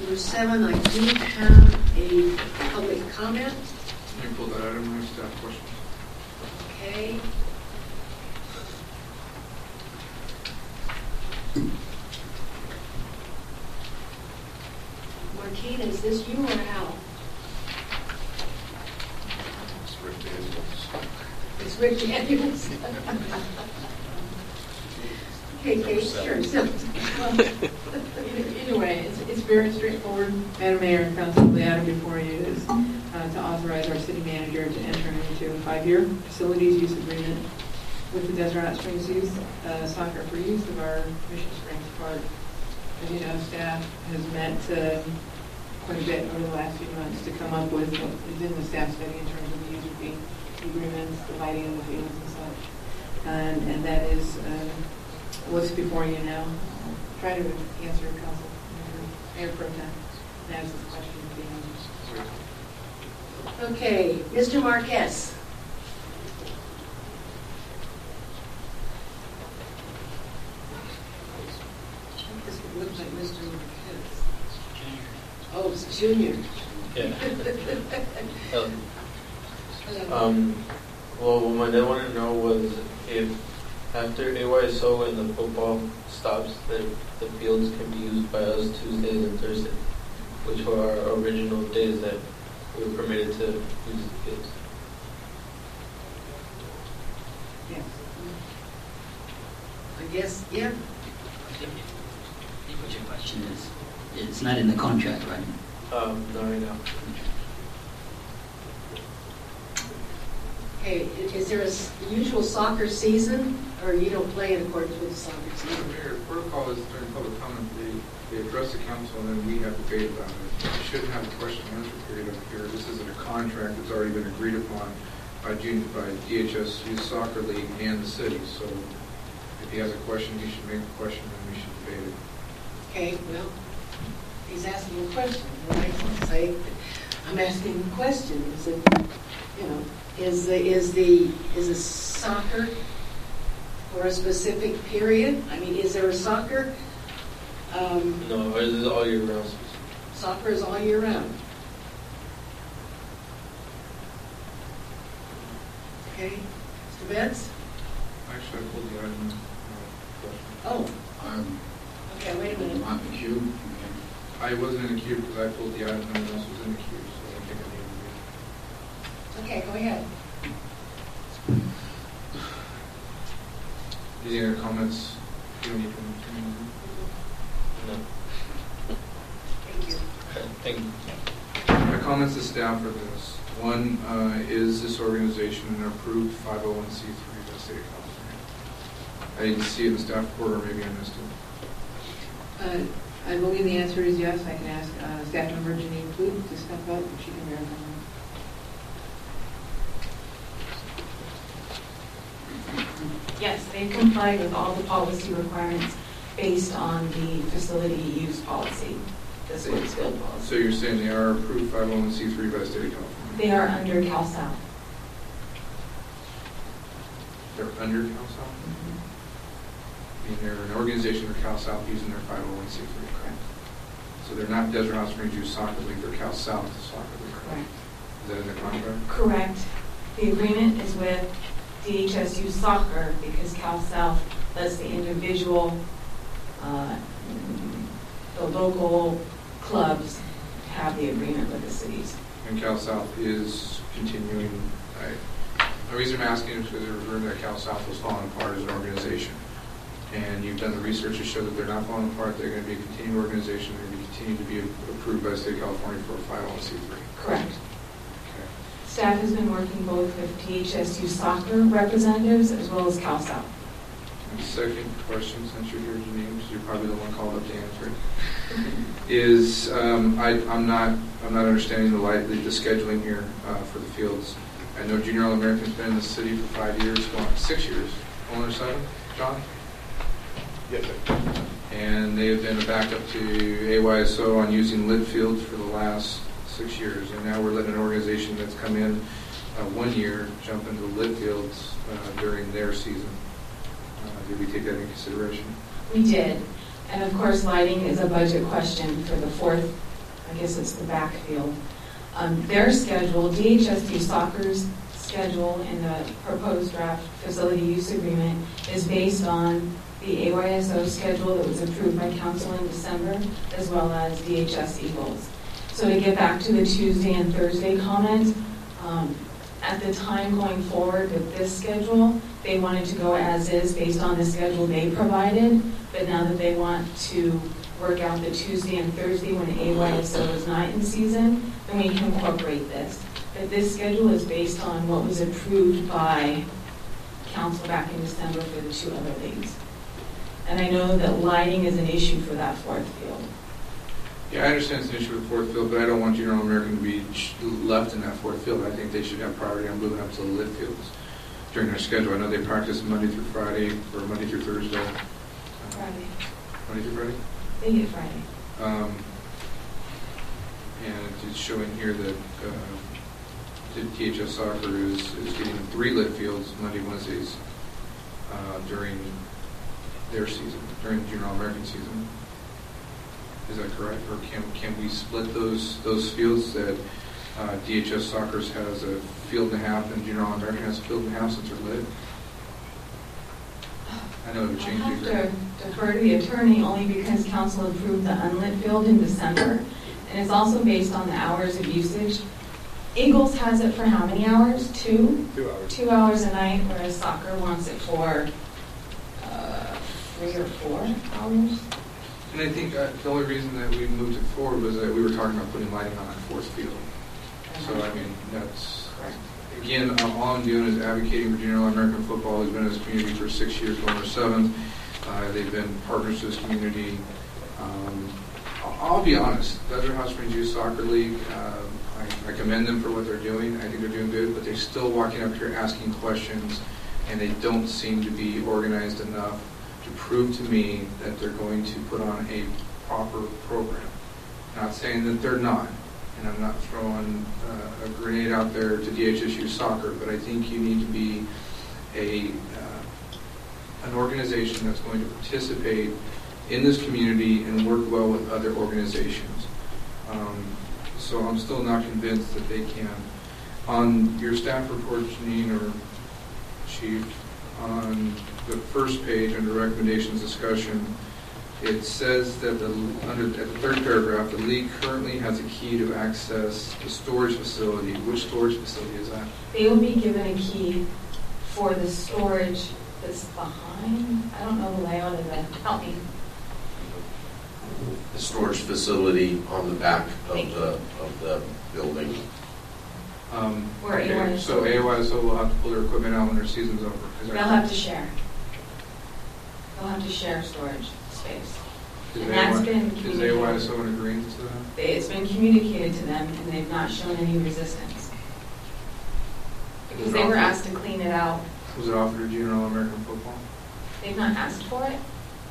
number 7, I do have a public comment. Can you pull that item? I have staff questions. Okay. Martine, is this you or Al? It's Rick Daniels. It's Rick Daniels. Okay, Kate, sure. Either way, it's very straightforward. Madam Mayor and Council, the item before you is to authorize our city manager to enter into a 5-year facilities use agreement with the Desert Hot Springs Youth Soccer for use of our Mission Springs Park. As you know, staff has met quite a bit over the last few months to come up with what is in the staff study in terms of the user fee agreements, the lighting of the fields and such. And that is what's before you now. Try to answer Council Mayor Pro Tem and ask this question at the end. Okay, Mr. Marquez. This looks like Mr. Marquez. Oh, it's Junior. Yeah. Well, what my dad wanted to know was if after AYSO and the football stops, that the fields can be used by us Tuesdays and Thursdays, which were our original days that we were permitted to use the fields. Yes. I guess, yeah. I think what your question is, it's not in the contract, right? Not right now. Okay, is there a usual soccer season, or you don't play in accordance with the soccer season? Mayor, protocol is during public comment, they address the council and then we have debate about it. You shouldn't have a question and answer period up here. This isn't a contract that's already been agreed upon by DHS Youth Soccer League and the city. So if he has a question, he should make a question and we should debate it. Okay, well, he's asking a question, and I can say, I'm asking a question. Is it, you know, is the soccer for a specific period? I mean, is there a soccer? No, it is all year round. Soccer is all year round. Okay, Mr. Betts? Actually, I pulled the item. Question. Oh, okay, wait a minute. On the queue. I wasn't in the queue because I pulled the item and no one else was in the queue, so I don't think I needed to. Okay, go ahead. Any other comments? You don't need to. No. Thank you. Okay, thank you. My comments to staff are this. One, is this organization an approved 501c3 by the state of California? I didn't see it in the staff report, or maybe I missed it. I believe the answer is yes. I can ask staff member Janine Flute to step up if she can verify. Yes, they comply with all the policy requirements based on the facility use policy, the sports field policy. So you're saying they are approved 501c3 by the state of California? They are under CalSouth. They're under CalSouth? I mean, they're an organization for CalSouth using their 501c3, correct? So they're not Desert Hot Springs Youth Soccer League, they're CalSouth Soccer League, correct? Is that in the contract? Correct. The agreement is with DHS Youth Soccer because CalSouth lets the individual, the local clubs have the agreement with the cities. And CalSouth is continuing. The reason I'm asking is because they're referring that CalSouth was falling apart as an organization. And you've done the research to show that they're not falling apart. They're going to be a continued organization. They're going to continue to be approved by the state of California for a 501c3. Correct. Okay. Staff has been working both with DHS Youth Soccer representatives as well as CalSouth. And second question, since you're here, Janine, because you're probably the one called up to answer it, is I'm not understanding the scheduling here for the fields. I know Junior All-American's been in the city for 5 years, well, 6 years, 1 or 7, John? Yes, sir. And they have been a backup to AYSO on using lit fields for the last 6 years. And now we're letting an organization that's come in 1 year jump into the lit fields during their season. Did we take that into consideration? We did. And of course, lighting is a budget question for the fourth I guess it's the backfield. Their schedule, DHSU soccer's schedule in the proposed draft facility use agreement is based on the AYSO schedule that was approved by council in December, as well as DHS Eagles. So to get back to the Tuesday and Thursday comment, at the time going forward with this schedule, they wanted to go as is based on the schedule they provided, but now that they want to work out the Tuesday and Thursday when AYSO is not in season, then we can incorporate this. But this schedule is based on what was approved by council back in December for the two other leagues. And I know that lighting is an issue for that fourth field. Yeah, I understand it's an issue with fourth field, but I don't want Junior All-American to be left in that fourth field. I think they should have priority on moving up to the lit fields during their schedule. I know they practice Monday through Friday, or Monday through Thursday. Friday. Monday through Friday? They get Friday. And it's showing here that the THS soccer is getting 3 lit fields Monday, Wednesdays during their season, during the Junior All-American season. Is that correct? Or can we split those fields that DHS soccer has a field and a half and Junior All-American has a field and a half since they're lit? I know it would change. I have to defer to the attorney only because council approved the unlit field in December, and it's also based on the hours of usage. Eagles has it for how many hours? 2? 2 hours. 2 hours a night, whereas soccer wants it for 3 or 4 hours. And I think the only reason that we moved it forward was that we were talking about putting lighting on that fourth field. So, I mean, that's, again, all I'm doing is advocating for Junior All-American football. Has been in this community for 6 years, going to 7th. They've been partners to this community. I'll be honest, Desert Hot Springs Youth Soccer League, I commend them for what they're doing. I think they're doing good, but they're still walking up here asking questions, and they don't seem to be organized enough to prove to me that they're going to put on a proper program. Not saying that they're not, and I'm not throwing a grenade out there to DHSU soccer, but I think you need to be an organization that's going to participate in this community and work well with other organizations. So I'm still not convinced that they can. On your staff report, Janine or Chief, on the first page under recommendations discussion, it says that at the third paragraph, the league currently has a key to access the storage facility. Which storage facility is that? They will be given a key for the storage that's behind. I don't know the layout of that. Help me. The storage facility on the back of the building. Where Okay, AYSO. so AYSO will have to pull their equipment out when their season's over. Is that They'll have to share. They'll have to share storage space. Is And that's been Is communicated. AYSO in agreement to that? It's been communicated to them, and they've not shown any resistance. Because they were asked to clean it out. Was it offered to Junior All-American football? They've not asked for it.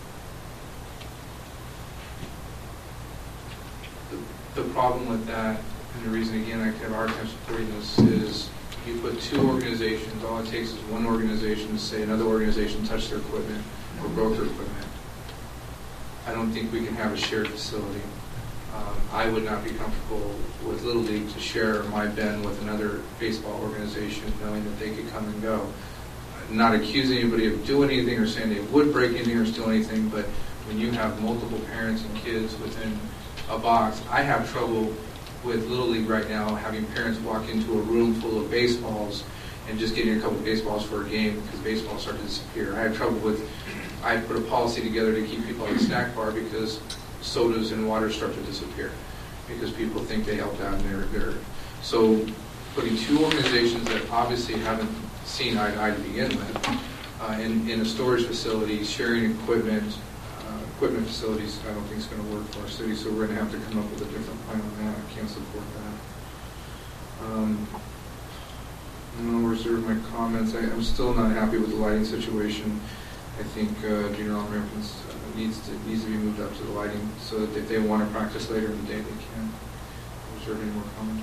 The problem with that, and the reason, again, I have a hard time supporting this, is you put 2 organizations, all it takes is one organization to say another organization touched their equipment or broke their equipment. I don't think we can have a shared facility. I would not be comfortable with Little League to share my bin with another baseball organization, knowing that they could come and go. Not accusing anybody of doing anything or saying they would break anything or steal anything, but when you have multiple parents and kids within a box, I have trouble with Little League right now having parents walk into a room full of baseballs and just getting a couple of baseballs for a game because baseballs start to disappear. I have trouble with, I put a policy together to keep people at the snack bar because sodas and water start to disappear because people think they helped out and they're so putting 2 organizations that obviously haven't seen eye to eye to begin with in a storage facility, sharing equipment facilities, I don't think is going to work for our city, so we're going to have to come up with a different plan on that. I can't support that. I'm going to reserve my comments. I'm still not happy with the lighting situation. I think Junior All-Americans needs to be moved up to the lighting so that if they want to practice later in the day, they can. I'll reserve any more comments.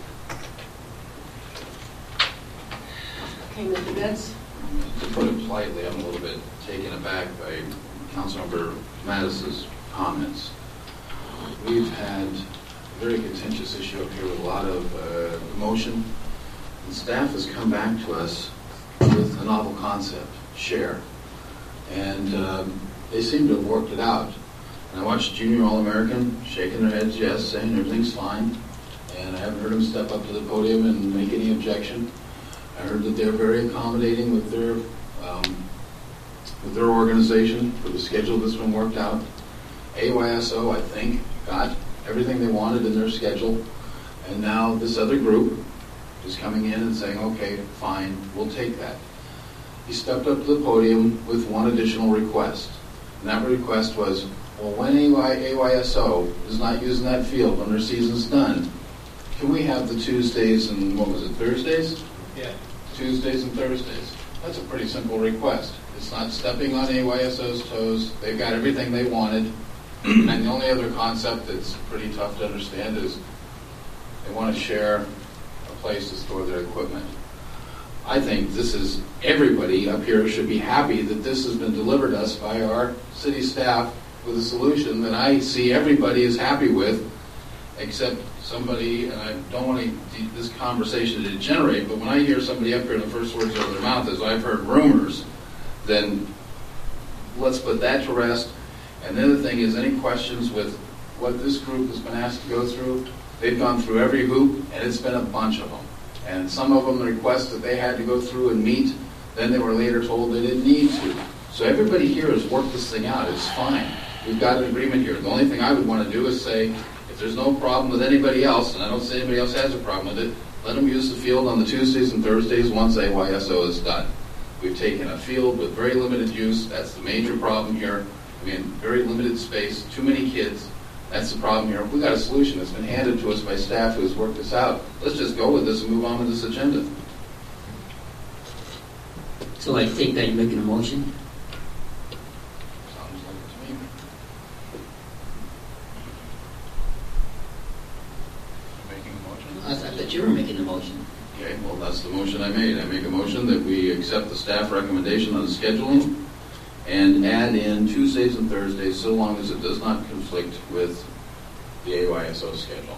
Okay, Mr. Betts? To put it politely, I'm a little bit taken aback by Councilmember Mattis's comments. We've had very contentious issue up here with a lot of emotion. And staff has come back to us with a novel concept, share. And they seem to have worked it out. And I watched Junior All-American shaking their heads yes, saying everything's fine. And I haven't heard them step up to the podium and make any objection. I heard that they're very accommodating with their organization for the schedule that's been worked out. AYSO, I think, got everything they wanted in their schedule. And now this other group is coming in and saying, okay, fine, we'll take that. He stepped up to the podium with one additional request. And that request was, well, when AYSO is not using that field when their season's done, can we have the Tuesdays and, what was it, Thursdays? Yeah. Tuesdays and Thursdays. That's a pretty simple request. It's not stepping on AYSO's toes. They've got everything they wanted. And the only other concept that's pretty tough to understand is they want to share a place to store their equipment. I think this is, everybody up here should be happy that this has been delivered to us by our city staff with a solution that I see everybody is happy with, except somebody, and I don't want this conversation to degenerate, but when I hear somebody up here and the first words out of their mouth is, I've heard rumors, then let's put that to rest. And the other thing is, any questions with what this group has been asked to go through? They've gone through every hoop, and it's been a bunch of them. And some of them request that they had to go through and meet, then they were later told they didn't need to. So everybody here has worked this thing out. It's fine. We've got an agreement here. The only thing I would want to do is say, if there's no problem with anybody else, and I don't say anybody else has a problem with it, let them use the field on the Tuesdays and Thursdays once AYSO is done. We've taken a field with very limited use. That's the major problem here. I mean, very limited space, too many kids. That's the problem here. We've got a solution that's been handed to us by staff who has worked this out. Let's just go with this and move on with this agenda. So I take that you're making a motion? Sounds like it to me. Making a motion? I thought you were making the motion. Okay, well, that's the motion I made. I make a motion that we accept the staff recommendation on scheduling and add in Tuesdays and Thursdays so long as it does not conflict with the AYSO schedule.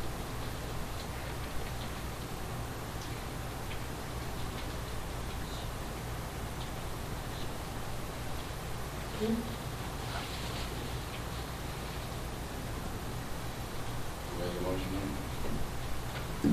Make a motion then?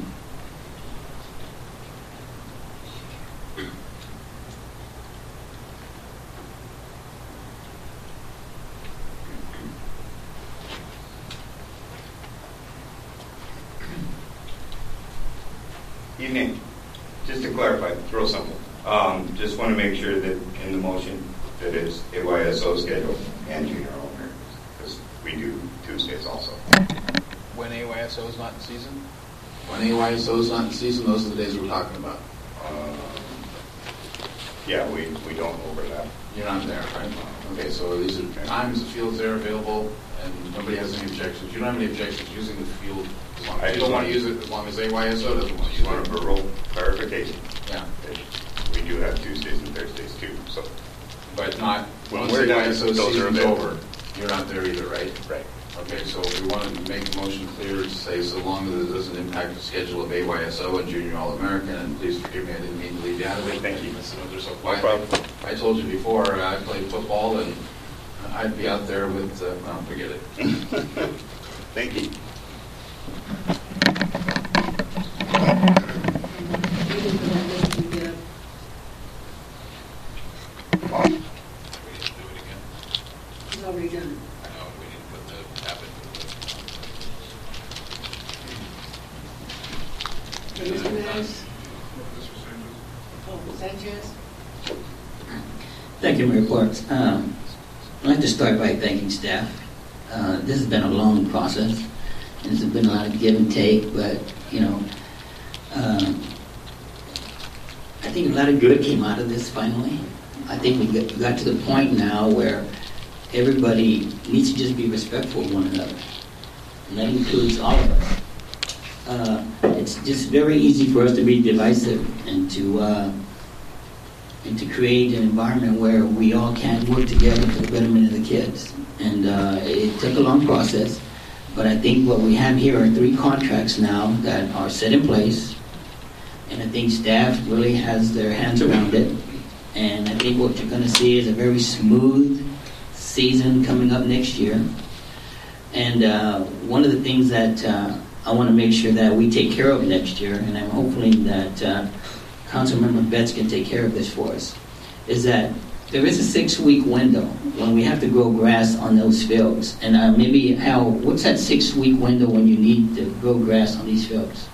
Evening. Just to clarify, real simple. Just want to make sure that in the motion that it's AYSO schedule and junior All-Americans, because we do Tuesdays also. When AYSO is not in season? When AYSO is not in season, those are the days we're talking about. Yeah, we don't overlap. You're not there, right? Okay, so these are times the field's there available, and nobody has any objections. You don't have any objections using the field as long as you don't want to use it as long as AYSO doesn't want to use Just want a verbal clarification. Yeah. We do have Tuesdays and Thursdays too, so. But not, When once we're done, AYSO those are season's available. over, you're not there either, right? Right. Okay, so we want to make the motion clear to say so long as it doesn't impact the schedule of AYSO and Junior All-American, and please forgive me, I didn't mean to leave you out of it. Thank you. No problem. I told you before, I played football, and I'd be out there with, well, forget it. Thank you. It's already done. I know, we didn't put the habit. Mr. Manis? Oh, Sanchez? Thank you, Mayor Parks. I'd like to start by thanking staff. This has been a long process, and there's been a lot of give and take, but, you know, I think a lot of good came out of this finally. I think we got to the point now where everybody needs to just be respectful of one another, and that includes all of us. It's just very easy for us to be divisive and to create an environment where we all can't work together for the betterment of the kids. And it took a long process, But I think what we have here are 3 contracts now that are set in place, and I think staff really has their hands around it. And I think what you're going to see is a very smooth season coming up next year. And one of the things that I want to make sure that we take care of next year, and I'm hoping that Councilmember Betts can take care of this for us, is that there is a 6-week window when we have to grow grass on those fields. And maybe, Hal, what's that 6-week window when you need to grow grass on these fields?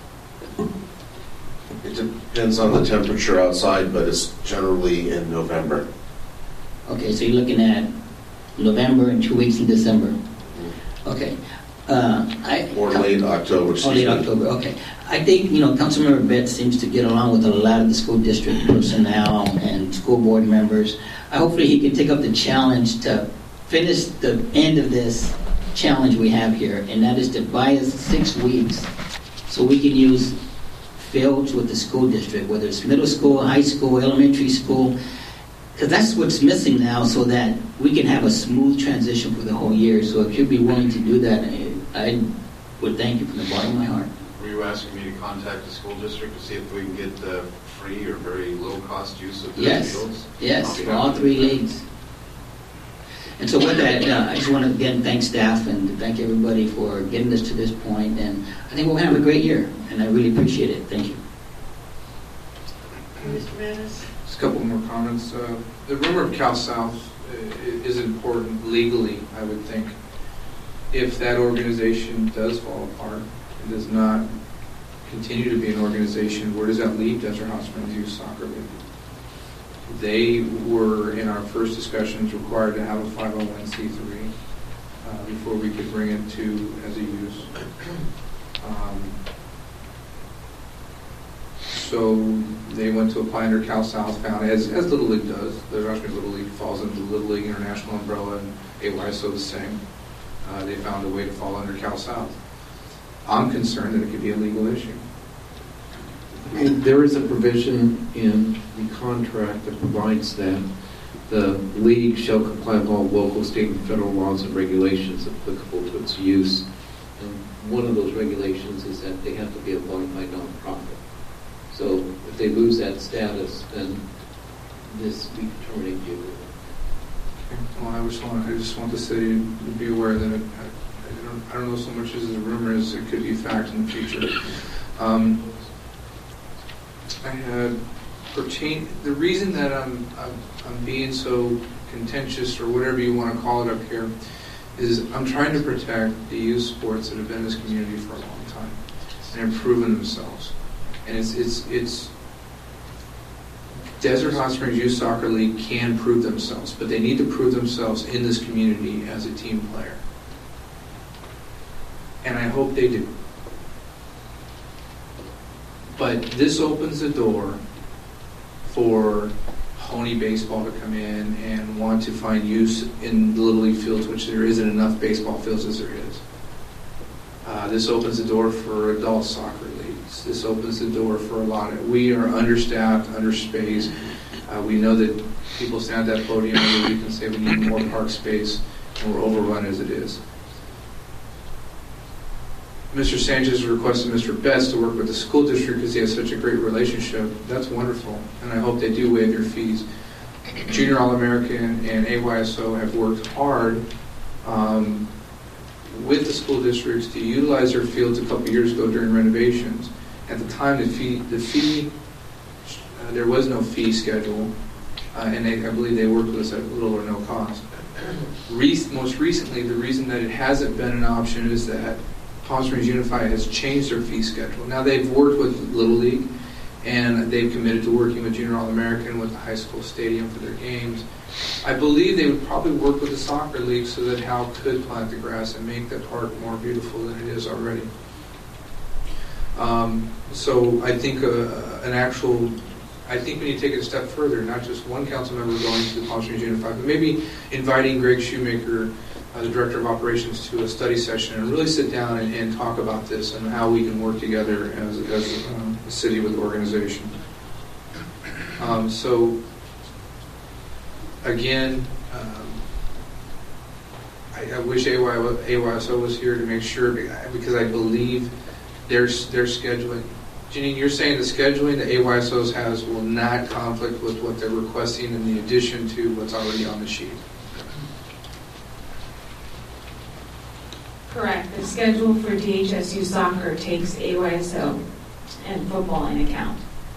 It depends on the temperature outside, but it's generally in November. Okay, so you're looking at November and 2 weeks in December. Okay. Or late October. Oh, late October, okay. I think, Councilmember Betts seems to get along with a lot of the school district personnel and school board members. Hopefully he can take up the challenge to finish the end of this challenge we have here, and that is to buy us 6 weeks so we can use fields with the school district, whether it's middle school, high school, elementary school, because that's what's missing now, so that we can have a smooth transition for the whole year. So if you'd be willing to do that, I would thank you from the bottom of my heart. Were you asking me to contact the school district to see if we can get free or very low-cost use of their fields? Yes, for all 3 leagues. And so with that, I just want to again thank staff and thank everybody for getting us to this point. And I think we'll have a great year, and I really appreciate it. Thank you. Mr. Manis? Just a couple more comments. The rumor of Cal South is important legally, I would think. If that organization does fall apart and does not continue to be an organization, where does that leave Desert Hot Springs Youth Soccer League? They were, in our first discussions, required to have a 501c3 before we could bring it to as a use. So they went to apply under Cal South, found, as Little League does, the Rushmore Little League falls under the Little League International umbrella, and AYSO the same. They found a way to fall under Cal South. I'm concerned that it could be a legal issue. There is a provision in the contract that provides that the league shall comply with all local, state, and federal laws and regulations applicable to its use. And one of those regulations is that they have to be a bona fide nonprofit. So if they lose that status, then we can terminate the agreement. Well, I just want the city to be aware that I don't know so much as a rumor as it could be fact in the future. The reason that I'm being so contentious, or whatever you want to call it up here, is I'm trying to protect the youth sports that have been in this community for a long time and have proven themselves. And it's Desert Hot Springs Youth Soccer League can prove themselves, but they need to prove themselves in this community as a team player. And I hope they do. But this opens the door for Pony Baseball to come in and want to find use in the Little League fields, which there isn't enough baseball fields as there is. This opens the door for adult soccer leagues. This opens the door for a lot of... We are understaffed, underspaced. We know that people stand at that podium every week and say we need more park space, and we're overrun as it is. Mr. Sanchez requested Mr. Betts to work with the school district because he has such a great relationship. That's wonderful, and I hope they do waive their fees. Junior All-American and AYSO have worked hard with the school districts to utilize their fields a couple years ago during renovations. At the time, there was no fee schedule, and I believe they worked with us at little or no cost. Most recently, the reason that it hasn't been an option is that Palm Springs Unified has changed their fee schedule. Now they've worked with Little League, and they've committed to working with Junior All-American with the high school stadium for their games. I believe they would probably work with the soccer league so that Hal could plant the grass and make that park more beautiful than it is already. So I think I think we need to take it a step further, not just one council member going to the Palm Springs Unified, but maybe inviting Greg Shoemaker, the Director of Operations, to a study session and really sit down and talk about this and how we can work together as a city with organization. So, again, I wish AYSO was here to make sure, because I believe their scheduling. Janine, you're saying the scheduling that AYSOs has will not conflict with what they're requesting in the addition to what's already on the sheet? Correct. The schedule for DHSU soccer takes AYSO and football in account.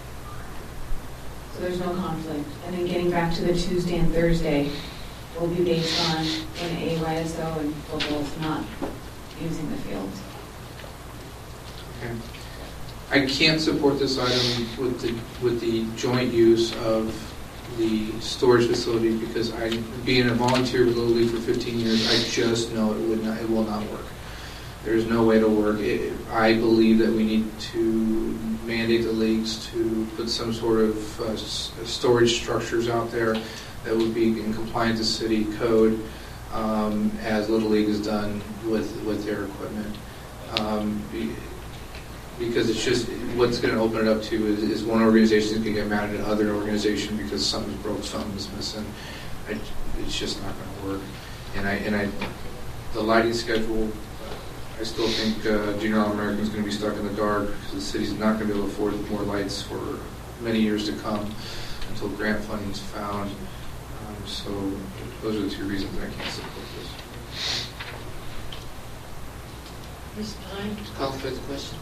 So there's no conflict. And then getting back to the Tuesday and Thursday will be based on when AYSO and football is not using the fields. Okay. I can't support this item with the joint use of the storage facility because being a volunteer with Little League for 15 years, I just know it will not work. There's no way to work. I believe that we need to mandate the leagues to put some sort of storage structures out there that would be in compliance with city code, as Little League has done with their equipment. Because it's just, what's going to open it up to is one organization can get mad at another organization because something's broke, something's missing. It's just not going to work. And the lighting schedule, I still think Junior All-American is going to be stuck in the dark because the city's not going to be able to afford more lights for many years to come until grant funding is found. So those are the two reasons I can't support this. Ms. Pine? Call for the question.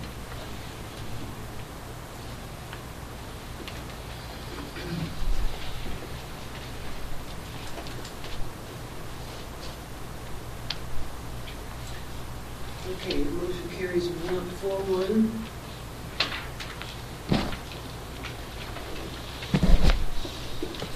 Okay, motion carries 4-1.